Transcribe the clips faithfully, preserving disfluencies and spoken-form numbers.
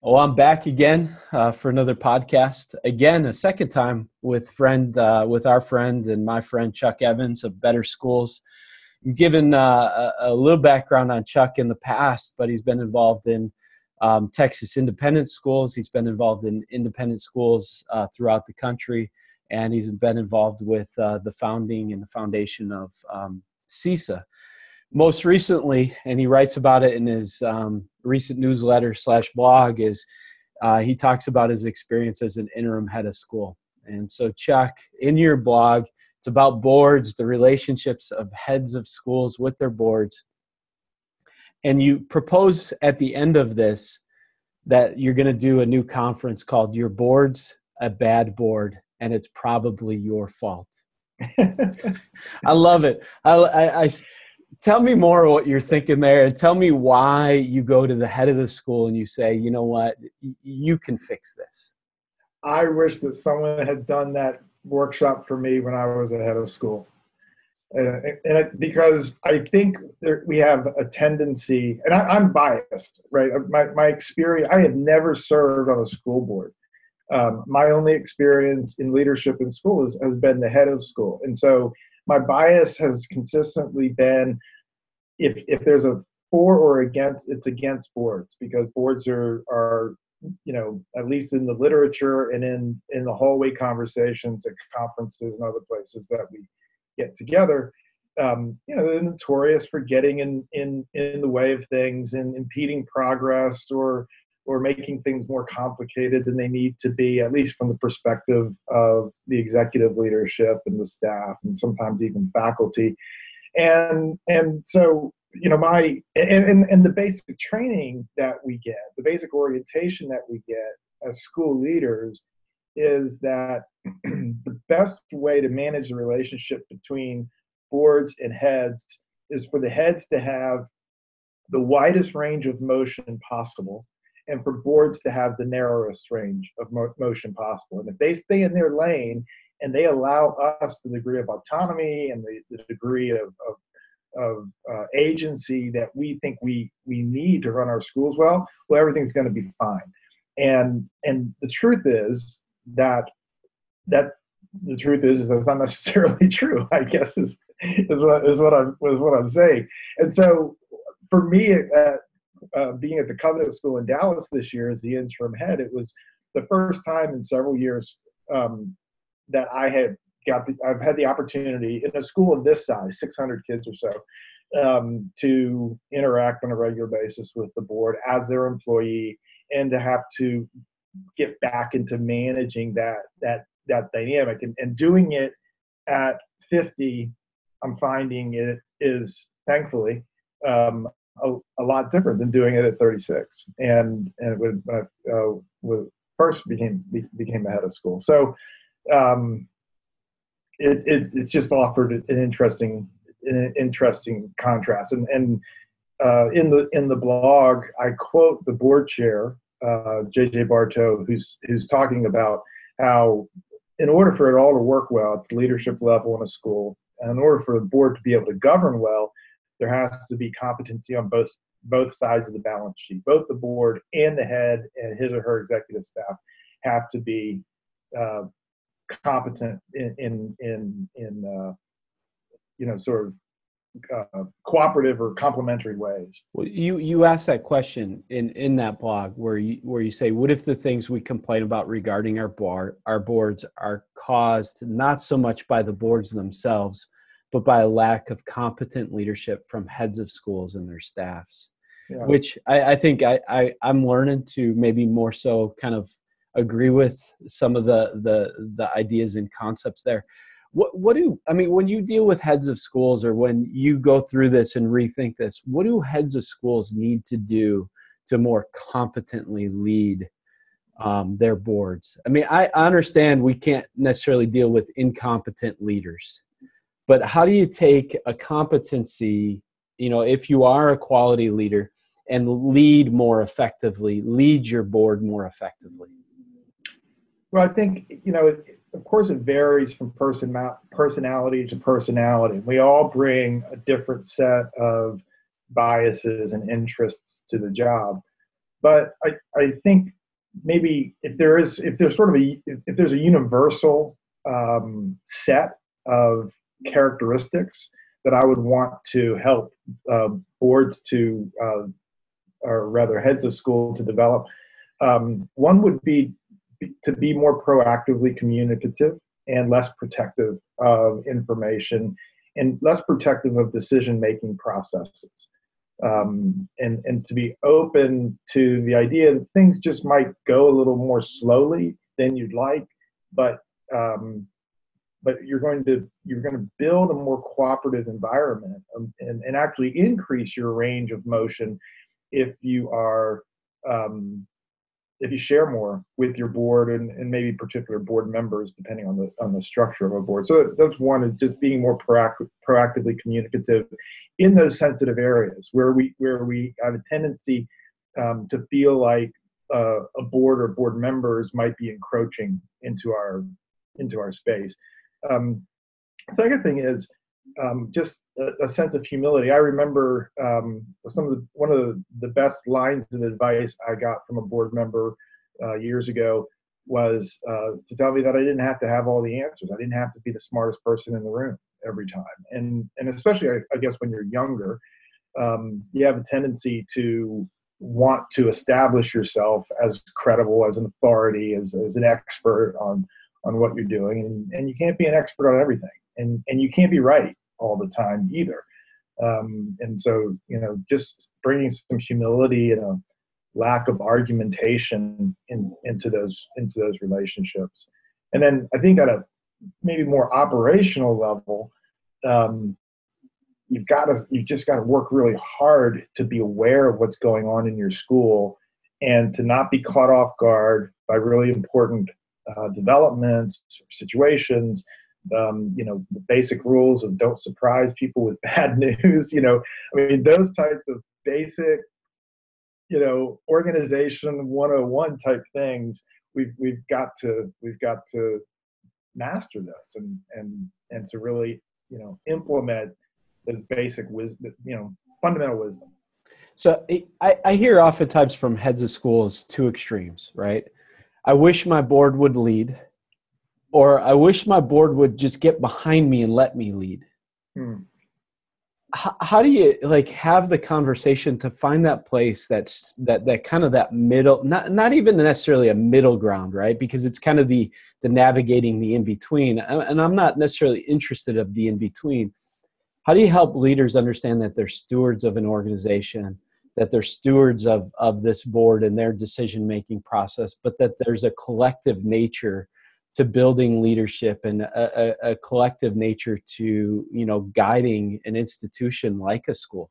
Well, I'm back again uh, for another podcast. Again, a second time with friend, uh, with our friend and my friend Chuck Evans of Better Schools. We've given uh, a, a little background on Chuck in the past, but he's been involved in um, Texas independent schools. He's been involved in independent schools uh, throughout the country, and he's been involved with uh, the founding and the foundation of um, CESA. Most recently, and he writes about it in his um, recent newsletter slash blog, is uh, he talks about his experience as an interim head of school. And so, Chuck, in your blog, it's about boards, the relationships of heads of schools with their boards. And you propose at the end of this that you're going to do a new conference called Your Board's a Bad Board, and it's probably your fault. I love it. I, I, I Tell me more what you're thinking there, and tell me why you go to the head of the school and you say, you know what, you can fix this. I wish that someone had done that workshop for me when I was a head of school. Uh, and it, because I think there, we have a tendency, and I, I'm biased, right? My, my experience, I have never served on a school board. Um, my only experience in leadership in schools has been the head of school. And so my bias has consistently been, if if there's a for or against, it's against boards, because boards are, are you know, at least in the literature and in, in the hallway conversations at conferences and other places that we get together, um, you know, they're notorious for getting in, in, in the way of things and impeding progress, or or making things more complicated than they need to be, at least from the perspective of the executive leadership and the staff, and sometimes even faculty. And and so, you know, my, and, and, and the basic training that we get, the basic orientation that we get as school leaders is that the best way to manage the relationship between boards and heads is for the heads to have the widest range of motion possible, and for boards to have the narrowest range of mo- motion possible. And if they stay in their lane and they allow us the degree of autonomy and the, the degree of, of, of uh, agency that we think we, we need to run our schools well, well, everything's going to be fine. And and the truth is that that the truth is, is that's not necessarily true, I guess, is is what is what I'm is what I'm saying. And so for me, uh, Uh, being at the Covenant School in Dallas this year as the interim head, it was the first time in several years um, that I had got the, I've had the opportunity in a school of this size, six hundred kids or so, um, to interact on a regular basis with the board as their employee, and to have to get back into managing that that that dynamic, and, and doing it at fifty. I'm finding it is, thankfully, um, A, a lot different than doing it at thirty-six, and and when I uh, uh, first became became the head of school. So um, it, it it's just offered an interesting an interesting contrast. And and uh, in the in the blog, I quote the board chair, uh, J J Bartow, who's who's talking about how, in order for it all to work well at the leadership level in a school, and in order for the board to be able to govern well, there has to be competency on both both sides of the balance sheet. Both the board and the head and his or her executive staff have to be uh, competent in in in, in uh, you know, sort of uh, cooperative or complementary ways. Well, you you asked that question in, in that blog where you where you say, what if the things we complain about regarding our bar our boards are caused not so much by the boards themselves, but by a lack of competent leadership from heads of schools and their staffs, yeah. Which I, I think I, I, I'm learning to maybe more so kind of agree with some of the, the, the ideas and concepts there. What, what do, I mean, when you deal with heads of schools, or when you go through this and rethink this, what do heads of schools need to do to more competently lead um, their boards? I mean, I understand we can't necessarily deal with incompetent leaders. But how do you take a competency, you know, if you are a quality leader, and lead more effectively, lead your board more effectively? Well, I think, you know, it, of course it varies from person, personality to personality. We all bring a different set of biases and interests to the job. But I, I think maybe if there is, if there's sort of a, if, if there's a universal um, set of characteristics that I would want to help uh, boards to, uh, or rather heads of school to develop, um, one would be to be more proactively communicative and less protective of information and less protective of decision-making processes. Um, and, and to be open to the idea that things just might go a little more slowly than you'd like, but um, but you're going to you're going to build a more cooperative environment, um, and, and actually increase your range of motion if you are um, if you share more with your board and, and maybe particular board members, depending on the on the structure of a board. So that's one, is just being more proactive, proactively communicative in those sensitive areas where we where we have a tendency um, to feel like uh, a board or board members might be encroaching into our into our space. Um, second thing is um, just a, a sense of humility. I remember um, some of the, one of the, the best lines of advice I got from a board member uh, years ago was uh, to tell me that I didn't have to have all the answers. I didn't have to be the smartest person in the room every time. And and especially, I, I guess, when you're younger, um, you have a tendency to want to establish yourself as credible, as an authority, as, as an expert on on what you're doing. And, and you can't be an expert on everything. And, and you can't be right all the time either. Um, and so, you know, just bringing some humility and a lack of argumentation in, into those into those relationships. And then I think at a maybe more operational level, um, you've got to you just got to work really hard to be aware of what's going on in your school and to not be caught off guard by really important uh, developments, situations. Um, you know, the basic rules of don't surprise people with bad news. You know, I mean, those types of basic, you know, organization one oh one type things. We've we've got to we've got to master those and and and to really, you know, implement those basic wisdom, you know, fundamental wisdom. So I, I hear oftentimes from heads of schools two extremes, right? I wish my board would lead, or I wish my board would just get behind me and let me lead. Hmm. How, how do you like have the conversation to find that place that's that that kind of that middle, not not even necessarily a middle ground, right? Because it's kind of the the navigating the in between, and I'm not necessarily interested of the in between. How do you help leaders understand that they're stewards of an organization, that they're stewards of of this board and their decision making process, but that there's a collective nature to building leadership and a, a, a collective nature to, you know, guiding an institution like a school?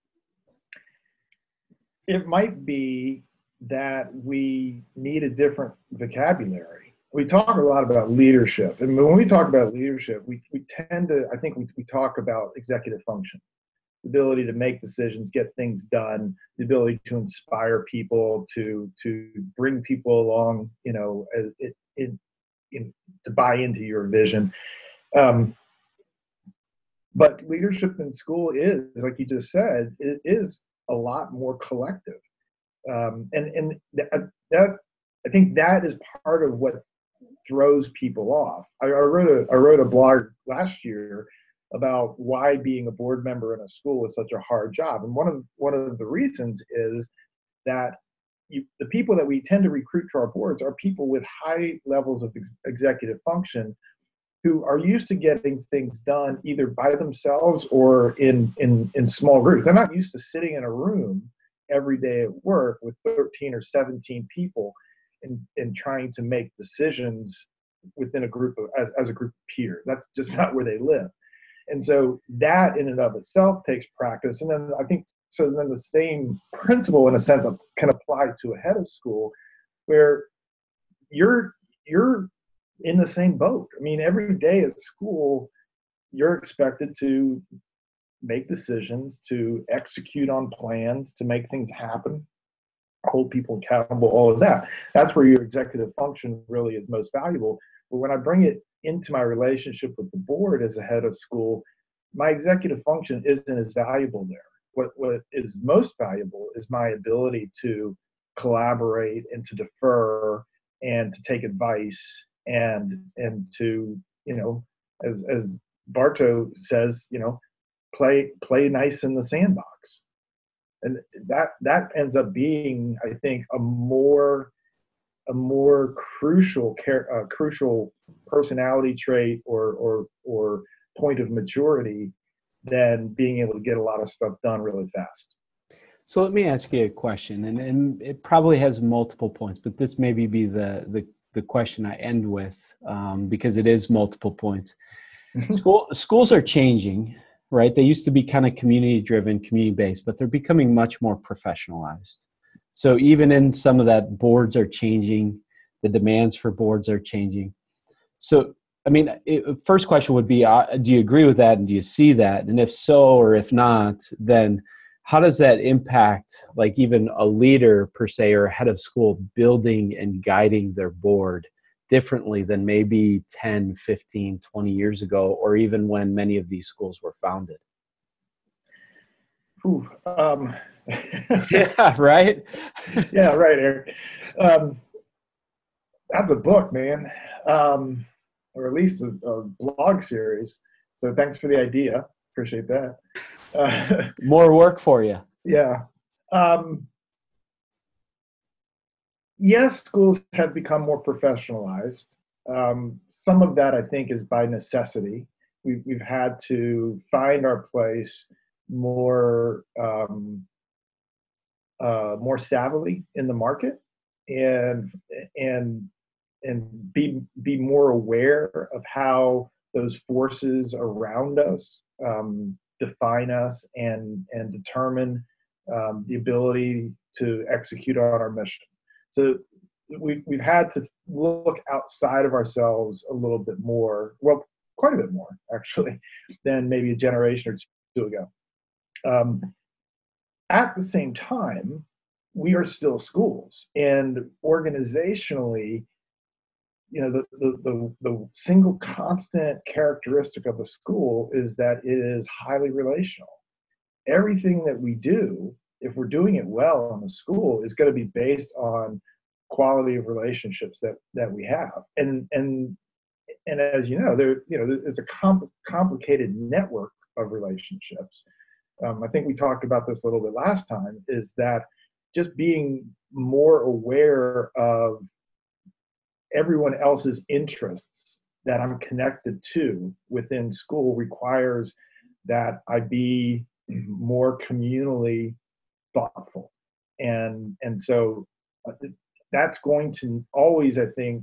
It might be that we need a different vocabulary. We talk a lot about leadership. And when we talk about leadership, we, we tend to, I think we, we talk about executive function, the ability to make decisions, get things done, the ability to inspire people, to, to bring people along, you know, it, it, In, to buy into your vision. Um, but leadership in school is, like you just said, it is a lot more collective. Um, and and that, that, I think that is part of what throws people off. I, I wrote a I wrote a blog last year about why being a board member in a school is such a hard job. And one of one of the reasons is that You, the people that we tend to recruit to our boards are people with high levels of ex- executive function who are used to getting things done either by themselves or in, in, in small groups. They're not used to sitting in a room every day at work with thirteen or seventeen people and, and trying to make decisions within a group of, as, as a group of peers. That's just not where they live. And so that in and of itself takes practice. And then I think, so then the same principle in a sense of, can apply to a head of school where you're, you're in the same boat. I mean, every day at school, you're expected to make decisions, to execute on plans, to make things happen, hold people accountable, all of that. That's where your executive function really is most valuable. But when I bring it into my relationship with the board as a head of school, my executive function isn't as valuable there. What, what is most valuable is my ability to collaborate and to defer and to take advice and and to, you know, as as Bartow says, you know, play play nice in the sandbox. And that that ends up being, I think, a more a more crucial care, uh, crucial personality trait or or or point of maturity than being able to get a lot of stuff done really fast. So let me ask you a question, and, and it probably has multiple points, but this maybe be the the, the question I end with, um, because it is multiple points. School schools are changing, right? They used to be kind of community driven, community based, but they're becoming much more professionalized. So even in some of that, boards are changing, the demands for boards are changing. So, I mean, it, first question would be, uh, do you agree with that? And do you see that? And if so, or if not, then how does that impact, like, even a leader per se or a head of school building and guiding their board differently than maybe ten, fifteen, twenty years ago, or even when many of these schools were founded? Ooh, um, yeah, right? yeah, right, Eric. Um, that's a book, man, um, or at least a, a blog series. So thanks for the idea. Appreciate that. Uh, More work for you. Yeah. Um, yes, schools have become more professionalized. Um, some of that, I think, is by necessity. We've, we've had to find our place more um, uh, more savvily in the market, and and and be be more aware of how those forces around us um, define us and and determine um, the ability to execute on our mission. So we we've had to look outside of ourselves a little bit more, well, quite a bit more actually, than maybe a generation or two ago. Um, at the same time, we are still schools, and organizationally, you know, the, the, the, the single constant characteristic of a school is that it is highly relational. Everything that we do, if we're doing it well in the school, is going to be based on quality of relationships that, that we have. And, and, and as you know, there, you know, there's a comp- complicated network of relationships. Um, I think we talked about this a little bit last time, is that just being more aware of everyone else's interests that I'm connected to within school requires that I be more communally thoughtful. And, and so that's going to always, I think,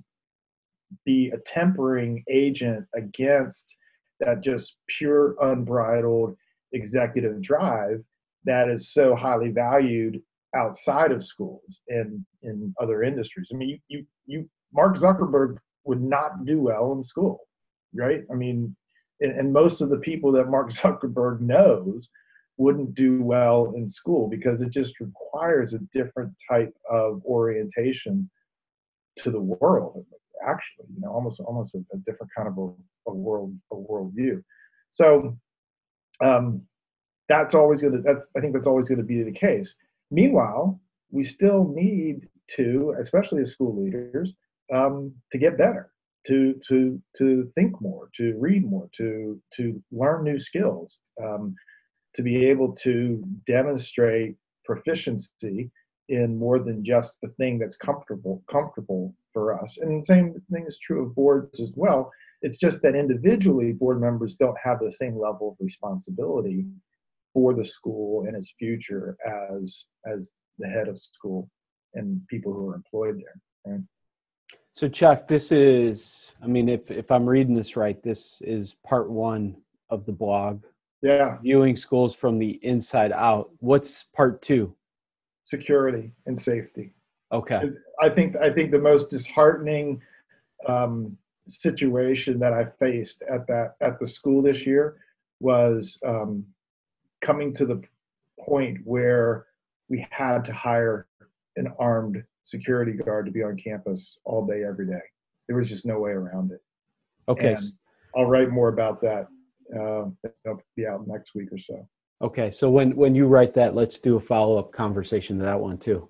be a tempering agent against that just pure, unbridled executive drive that is so highly valued outside of schools and in other industries. I mean, you, you, you, Mark Zuckerberg would not do well in school, right? I mean, and, and most of the people that Mark Zuckerberg knows wouldn't do well in school because it just requires a different type of orientation to the world. Actually, you know, almost almost a, a different kind of a, a world a worldview. So um, that's always going to. That's I think that's always going to be the case. Meanwhile, we still need to, especially as school leaders, um, to get better, to to to think more, to read more, to to learn new skills, um, to be able to demonstrate proficiency in more than just the thing that's comfortable comfortable for us. And the same thing is true of boards as well. It's just that individually, board members don't have the same level of responsibility for the school and its future as as the head of school and people who are employed there. Right? So Chuck, this is, I mean, if if I'm reading this right, this is part one of the blog. Yeah. Viewing schools from the inside out. What's part two? Security and safety. Okay. I think I think the most disheartening um, situation that I faced at that at the school this year was um, coming to the point where we had to hire an armed security guard to be on campus all day, every day. There was just no way around it. Okay. And I'll write more about that. Uh, it'll be out next week or so. Okay. So when, when you write that, let's do a follow-up conversation to that one too.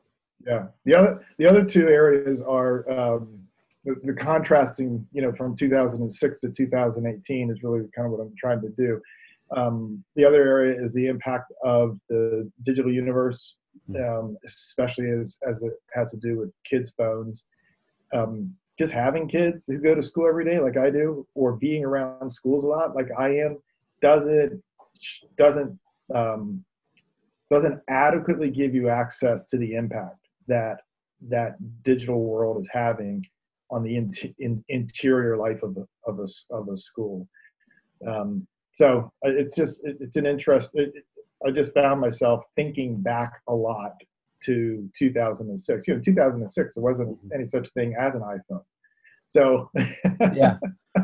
Yeah. The other the other two areas are um, the, the contrasting, you know, from two thousand six to two thousand eighteen is really kind of what I'm trying to do. Um, the other area is the impact of the digital universe, um, especially as as it has to do with kids' phones. Um, just having kids who go to school every day, like I do, or being around schools a lot, like I am, doesn't doesn't um, doesn't adequately give you access to the impact that that digital world is having on the in, in, interior life of the of a of a school. Um, so it's just it, it's an interest. It, it, I just found myself thinking back a lot to two thousand six. You know, two thousand six there wasn't any such thing as an iPhone. So Yeah,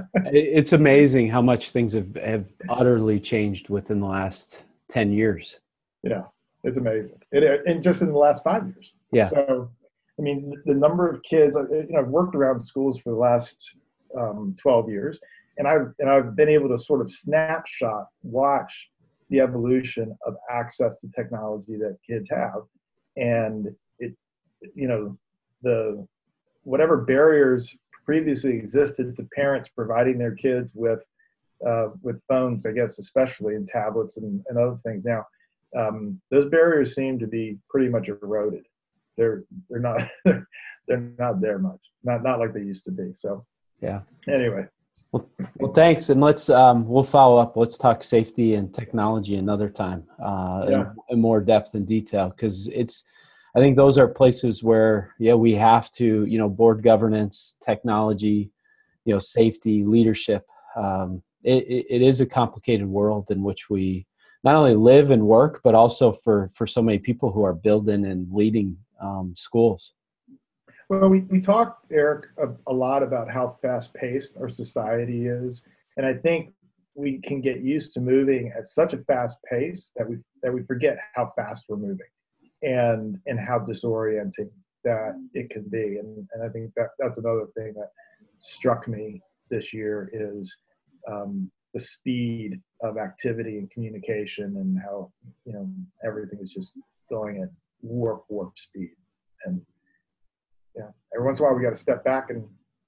it's amazing how much things have have utterly changed within the last ten years. Yeah, it's amazing. It, and just in the last five years. Yeah. So, I mean, the number of kids, you know, I've worked around schools for the last um, twelve years, and I've, and I've been able to sort of snapshot, watch the evolution of access to technology that kids have. And it, you know, the, whatever barriers previously existed to parents providing their kids with, uh, with phones, I guess, especially, and tablets and, and other things now, Um, those barriers seem to be pretty much eroded. They're they're not they're not there much. Not not like they used to be. So yeah. Anyway. Well, well, thanks, and let's um, we'll follow up. Let's talk safety and technology another time, uh, Yeah. in, in more depth and detail, because it's. I think those are places where yeah we have to you know board governance, technology, you know safety, leadership. Um, it, it, it is a complicated world in which we not only live and work, but also for, for so many people who are building and leading um, schools. Well, we, we talked, Eric, a, a lot about how fast-paced our society is, and I think we can get used to moving at such a fast pace that we that we forget how fast we're moving, and and how disorienting that it can be. And and I think that that's another thing that struck me this year is um, the speed of activity and communication, and how you know everything is just going at warp warp speed. And yeah, every once in a while we got to step back and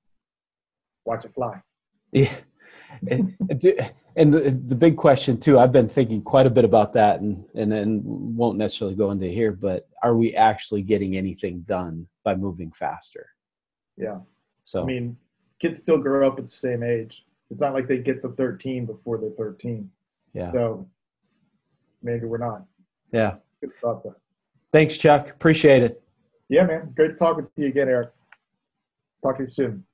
watch it fly. Yeah, and, and the, the big question too, I've been thinking quite a bit about that, and and and won't necessarily go into here, but are we actually getting anything done by moving faster? Yeah. So I mean, kids still grow up at the same age. It's not like they get to thirteen before they're thirteen. Yeah. So maybe we're not. Yeah. Good thought though. Thanks, Chuck. Appreciate it. Yeah, man. Great talking to you again, Eric. Talk to you soon.